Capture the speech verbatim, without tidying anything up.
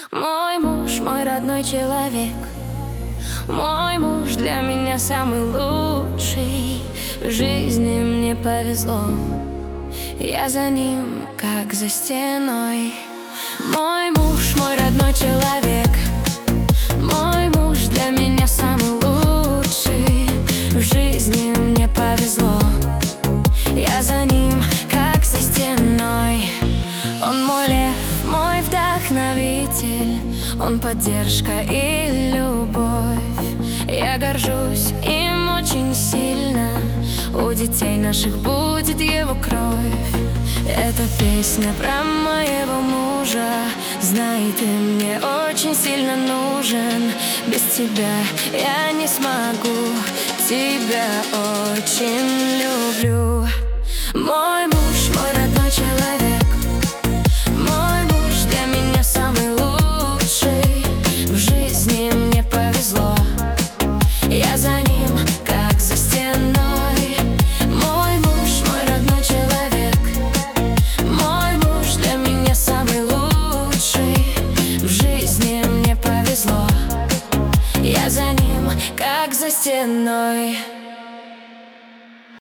Мой муж, мой родной человек. Мой муж для меня самый лучший. В жизни мне повезло, я за ним, как за стеной. Мой муж, мой родной человек. Мой муж для меня самый лучший. В жизни мне повезло, я за ним, как за стеной. Он мой лев, мой вдохновитель. Он поддержка и любовь. Я горжусь им очень сильно. У детей наших будет его кровь. Эта песня про моего мужа. Знай, ты мне очень сильно нужен. Без тебя я не смогу. Тебя очень люблю. Мой муж, мой родной человек. Мой муж для меня самый лучший. В жизни мне повезло, я за ним, как за стеной. Мой муж, мой родной человек. Мой муж для меня самый лучший. В жизни мне повезло, я за ним, как за стеной.